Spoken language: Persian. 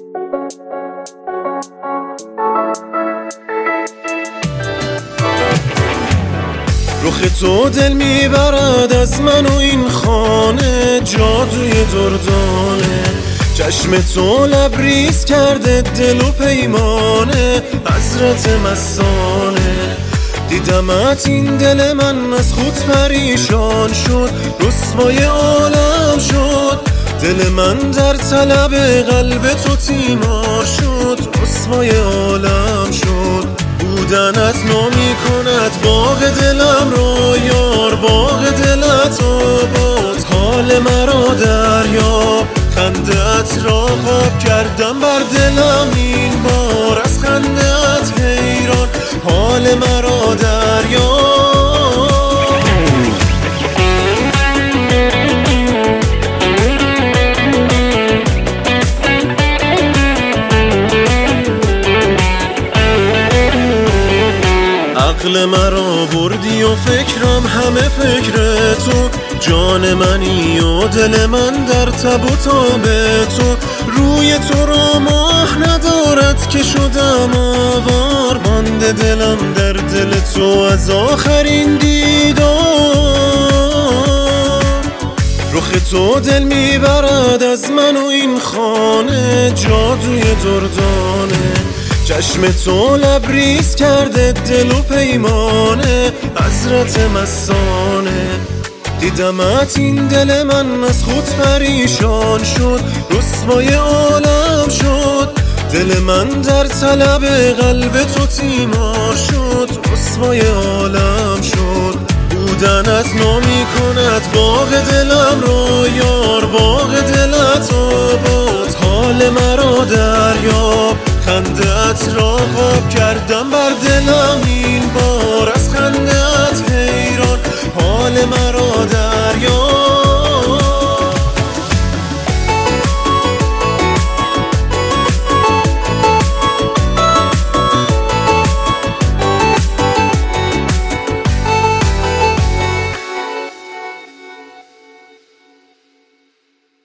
رخ تو دل میبرد از من و این خانه، جادوی دردانه. چشم تو لبریز کرده دل و پیمانه، حضرت مستانه. دیدمت این دل من از خود پریشان شد، رسوای عالم شد. دل من در طلب قلب تو تیمار شد، رسوای عالم شد. بودنت نامی کند باغ دلم رو یار، باغ دلت آباد. حال مرا دریاب، خنده‌ات را خواب کردم بر دلم این بار. از خنده‌ات حیران، حال مرا دریاب. عقل مرا بردی و فکرم همه فکر تو. جان منی و دل من در تب و تاب تو. روی تو را ماه ندارد که شدم آوار، مانده دلم در دل تو از آخرین دیدار. رخ تو دل میبرد از من و این خانه، جادوی دردانه. چشم تو لبریز کرده دل و پیمانه، حضرت مستانه. دیدمت این دل من از خود پریشان شد، رسوای عالم شد. دل من در طلب قلب تو تیمار شد، رسوای عالم شد. بودنت نامی کند باغ دلم رو یار، باغ دلت آباد. حال مرا دریاب، خنده‌ات را